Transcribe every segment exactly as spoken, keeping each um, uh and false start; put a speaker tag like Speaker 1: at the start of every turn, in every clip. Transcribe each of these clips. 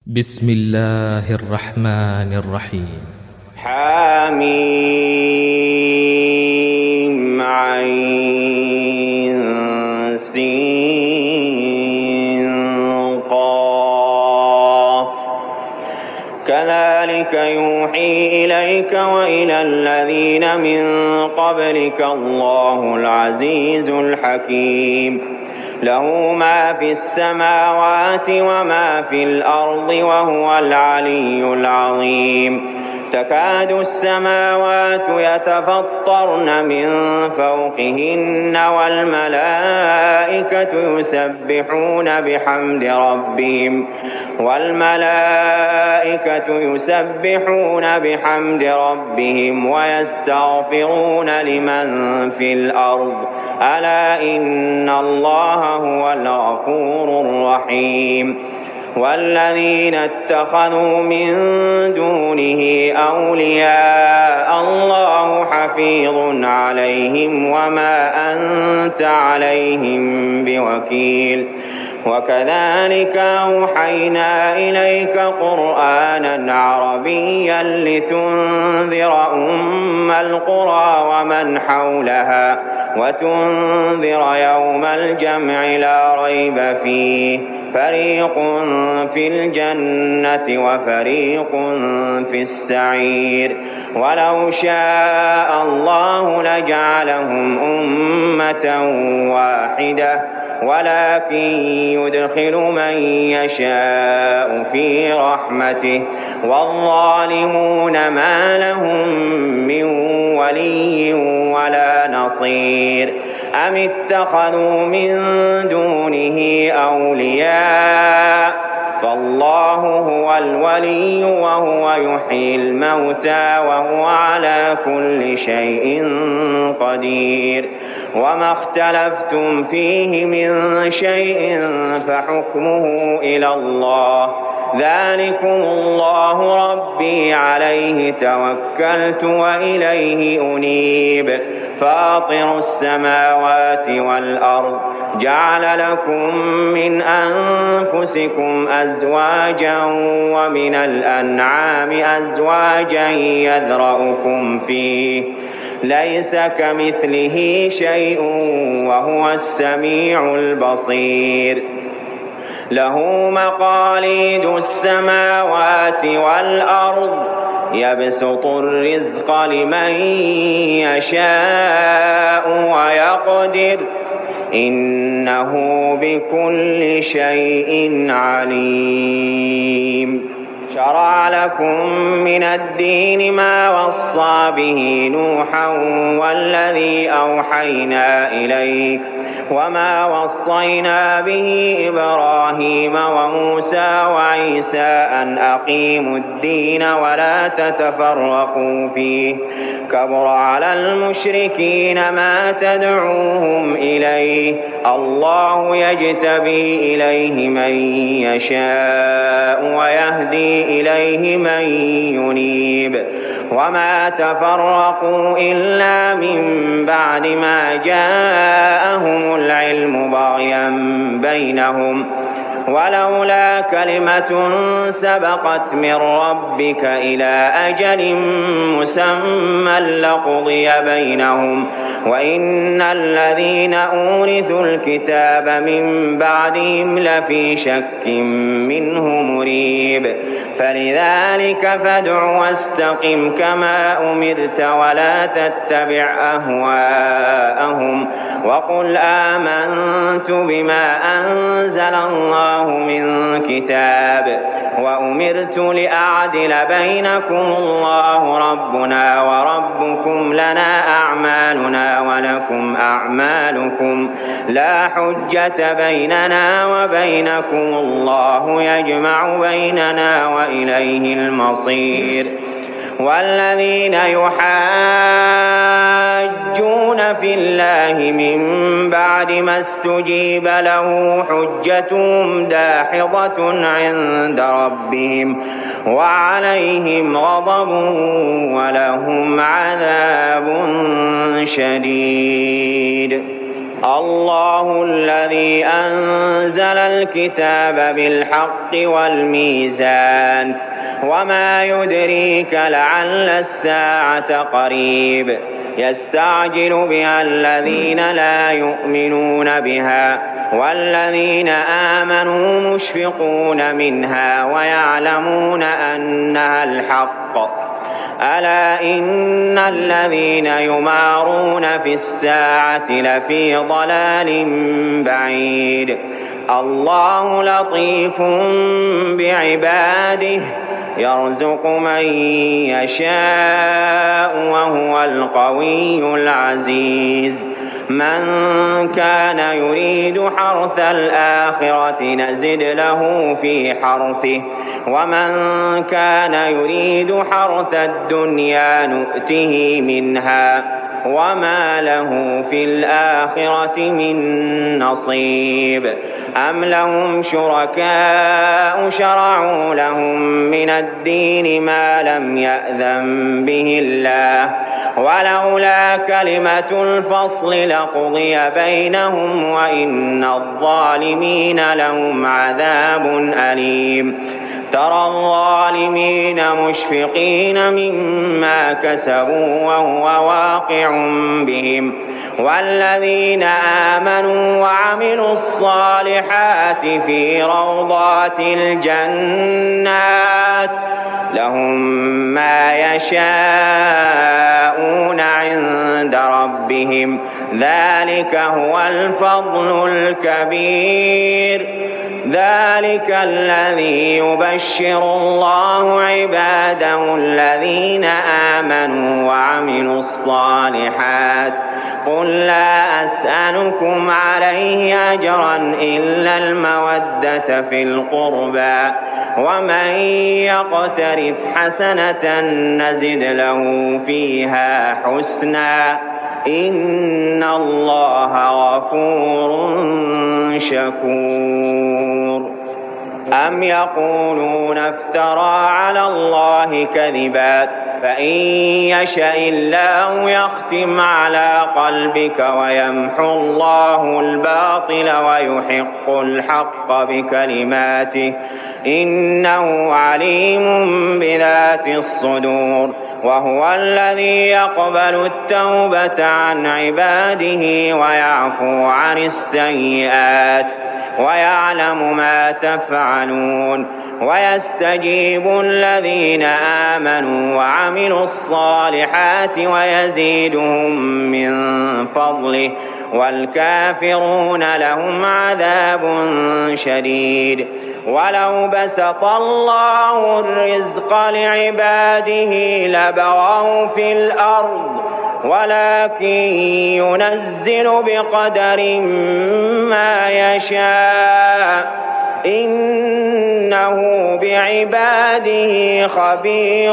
Speaker 1: بسم الله الرحمن الرحيم.
Speaker 2: حميم عين سين قاف كذلك يوحي إليك وإلى الذين من قبلك الله العزيز الحكيم له ما في السماوات وما في الأرض وهو العلي العظيم تكاد السماوات يتفطرن من فوقهن والملائكة يسبحون بحمد ربهم والملائكة يسبحون بحمد ربهم ويستغفرون لمن في الأرض ألا إن الله هو الغفور الرحيم والذين اتخذوا من دونه أولياء الله حفيظ عليهم وما أنت عليهم بوكيل وكذلك أوحينا إليك قرآنا عربيا لتنذر أم القرى ومن حولها وتنذر يوم الجمع لا ريب فيه فريق في الجنة وفريق في السعير ولو شاء الله لجعلهم أمة واحدة ولكن يدخل من يشاء في رحمته والظالمون ما لهم من ولي ولا نصير أم اتخذوا من دونه أولياء فالله هو الولي وهو يحيي الموتى وهو على كل شيء قدير وما اختلفتم فيه من شيء فحكمه إلى الله ذلكم الله ربي عليه توكلت وإليه أنيب فاطر السماوات والأرض جعل لكم من أنفسكم أزواجا ومن الأنعام أزواجا يذرأكم فيه ليس كمثله شيء وهو السميع البصير له مقاليد السماوات والأرض يبسط الرزق لمن يشاء ويقدر إنه بكل شيء عليم شرع لكم من الدين ما وصى به نوحا والذي أوحينا إليك وما وصينا به إبراهيم وموسى وعيسى أن أقيموا الدين ولا تتفرقوا فيه كبر على المشركين ما تدعوهم إليه الله يجتبي إليه من يشاء ويهدي إليه من ينيب وما تفرقوا إلا من بعد ما جاءهم العلم بغيا بينهم ولولا كلمة سبقت من ربك إلى أجل مسمى لقضي بينهم وإن الذين أورثوا الكتاب من بعدهم لفي شك منه مريب فلذلك فادع واستقم كما أمرت ولا تتبع أهواءهم وقل آمنت بما أنزل الله من كتاب وأمرت لأعدل بينكم الله ربنا وربكم لنا أعمالنا ولكم أعمالكم لا حجة بيننا وبينكم الله يجمع بيننا وإليه المصير والذين يحاجون في الله من بعد ما استجيب له حجتهم داحضة عند ربهم وعليهم غضب ولهم عذاب شديد الله الذي أنزل الكتاب بالحق والميزان وما يدريك لعل الساعة قريب يستعجل بها الذين لا يؤمنون بها والذين آمنوا مشفقون منها ويعلمون أنها الحق ألا إن الذين يمارون في الساعة لفي ضلال بعيد الله لطيف بعباده يرزق من يشاء وهو القوي العزيز من كان يريد حرث الآخرة نزد له في حرثه ومن كان يريد حرث الدنيا نؤته منها وما له في الآخرة من نصيب أم لهم شركاء شرعوا لهم من الدين ما لم يأذن به الله ولولا كلمة الفصل لقضي بينهم وإن الظالمين لهم عذاب أليم ترى الظالمين مشفقين مما كسبوا وهو واقع بهم والذين آمنوا وعملوا الصالحات في روضات الجنات لهم ما يشاءون عند ربهم ذلك هو الفضل الكبير ذلك الذي يبشر الله عباده الذين آمنوا وعملوا الصالحات قل لا أسألكم عليه أجرا إلا المودة في القربى ومن يقترف حسنة نزد له فيها حسنا إن الله غفور شكور أم يقولون افترى على الله كذبا فإن يشاء الله يختم على قلبك ويمحو الله الباطل ويحق الحق بكلماته إنه عليم بذات الصدور وهو الذي يقبل التوبة عن عباده ويعفو عن السيئات ويعلم ما تفعلون ويستجيب الذين آمنوا وعملوا الصالحات ويزيدهم من فضله والكافرون لهم عذاب شديد ولو بسط الله الرزق لعباده لبغوا في الأرض ولكن ينزل بقدر ما يشاء إنه بعباده خبير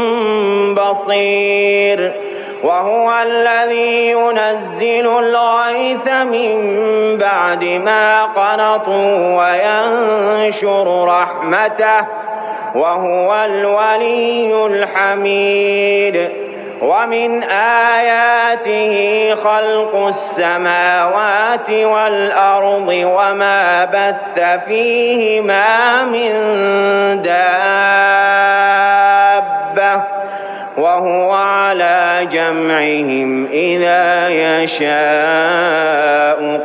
Speaker 2: بصير وهو الذي ينزل الغيث من بعد ما قنطوا وينشر رحمته وهو الولي الحميد ومن آياته خلق السماوات والأرض وما بث فيهما من دابة وهو على جمعهم إذا يشاء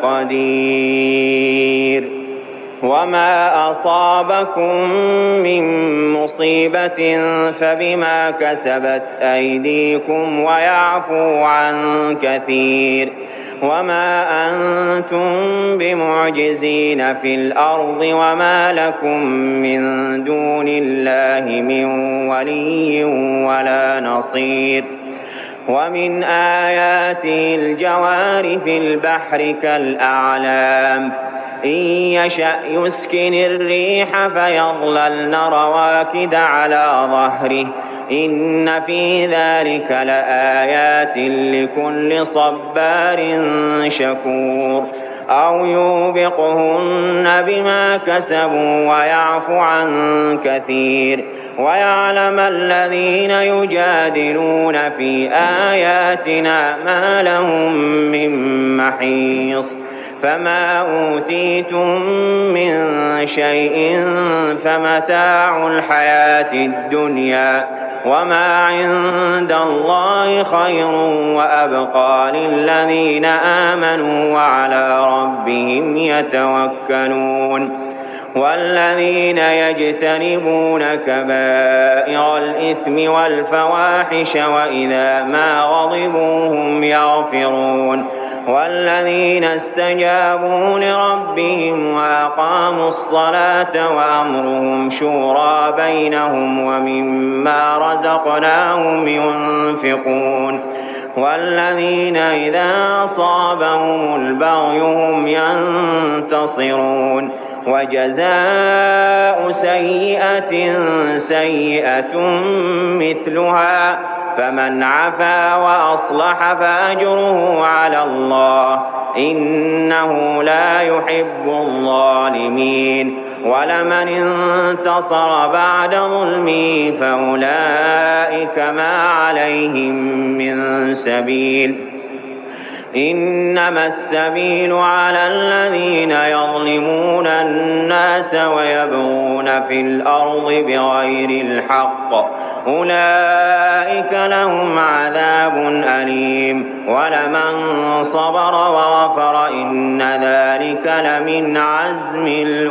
Speaker 2: قدير وما أصابكم من مصيبة فبما كسبت أيديكم ويعفو عن كثير وما أنتم بمعجزين في الأرض وما لكم من دون الله من ولي ولا نصير ومن آياته الجوار في البحر كالأعلام إن يشأ يسكن الريح فيظللن رواكد على ظهره إن في ذلك لآيات لكل صبار شكور أو يوبقهن بما كسبوا ويعفو عن كثير ويعلم الذين يجادلون في آياتنا ما لهم من محيص فما أوتيتم من شيء فمتاع الحياة الدنيا وما عند الله خير وأبقى للذين آمنوا وعلى ربهم يتوكلون والذين يجتنبون كبائر الإثم والفواحش وإذا ما غضبوا هم يغفرون والذين استجابوا لربهم وأقاموا الصلاة وأمرهم شورى بينهم ومما رزقناهم ينفقون والذين إذا أصابهم البغي هم ينتصرون وجزاء سيئة سيئة مثلها فمن عفا وأصلح فأجره على الله إنه لا يحب الظالمين ولمن انتصر بعد ظلمه فأولئك ما عليهم من سبيل إنما السبيل على الذين يظلمون الناس ويبغون في الأرض بغير الحق أولئك لهم عذاب أليم ولمن صبر وغفر إن ذلك لمن عزم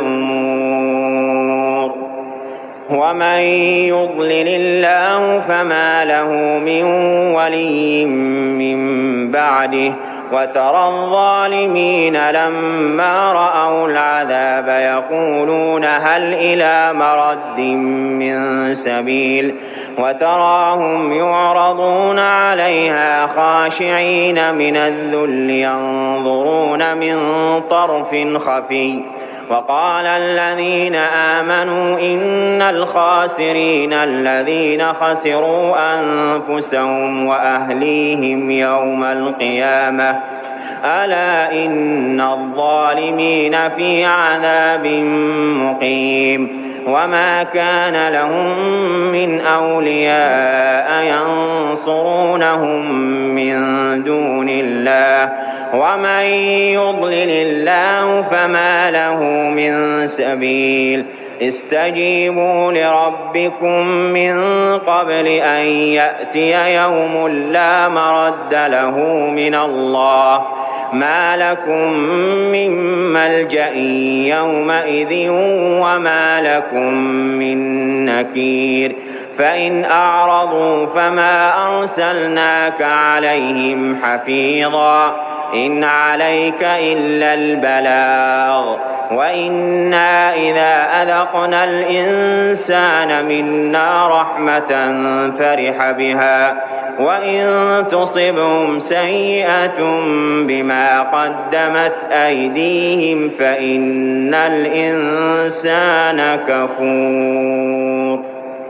Speaker 2: الأمور ومن يضلل الله فما له من ولي من بعده وترى الظالمين لما رأوا العذاب يقولون هل إلى مرد من سبيل وتراهم يعرضون عليها خاشعين من الذل ينظرون من طرف خفي وقال الذين آمنوا إن الخاسرين الذين خسروا أنفسهم وأهليهم يوم القيامة ألا إن الظالمين في عذاب مقيم وما كان لهم من أولياء ينصرونهم من دون الله ومن يضلل الله فما له من سبيل استجيبوا لربكم من قبل أن يأتي يوم لا مرد له من الله ما لكم من ملجأ يومئذ وما لكم من نكير فإن أعرضوا فما أرسلناك عليهم حفيظا إن عليك إلا البلاغ وإنا إذا أذقنا الإنسان منا رحمة فرح بها وإن تصبهم سيئة بما قدمت أيديهم فإن الإنسان كفور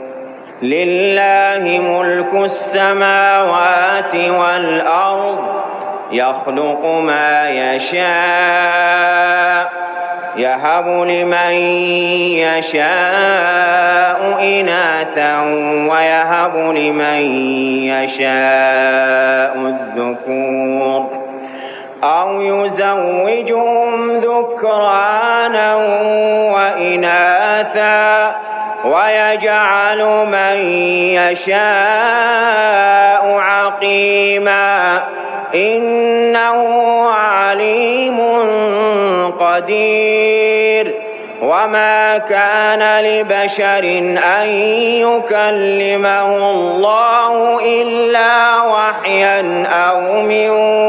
Speaker 2: لله ملك السماوات والأرض يخلق ما يشاء يهب لمن يشاء إناثا ويهب لمن يشاء الذكور أو يزوجهم ذكرانا وإناثا ويجعل من يشاء عقيما إنه عليم قدير وما كان لبشر أن يكلمه الله إلا وحيا أو من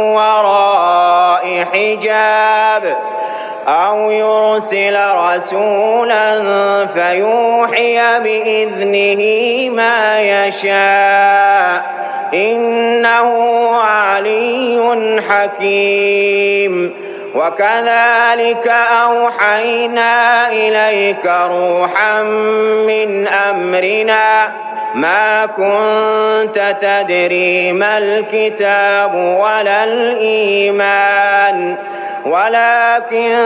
Speaker 2: وراء حجاب أو يرسل رسولا فيوحي بإذنه ما يشاء إنه علي حكيم وكذلك أوحينا إليك روحا من أمرنا ما كنت تدري ما الكتاب ولا الإيمان ولكن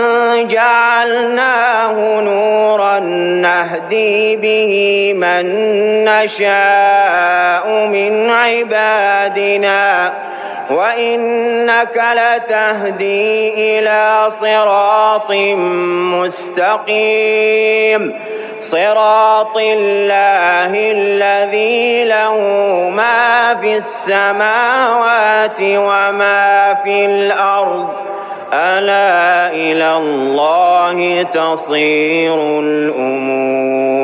Speaker 2: جعلناه نورا نهدي به من نشاء من عبادنا وإنك لتهدي إلى صراط مستقيم صراط الله الذي له ما في السماوات وما في الأرض ألا إلى الله تصير الأمور.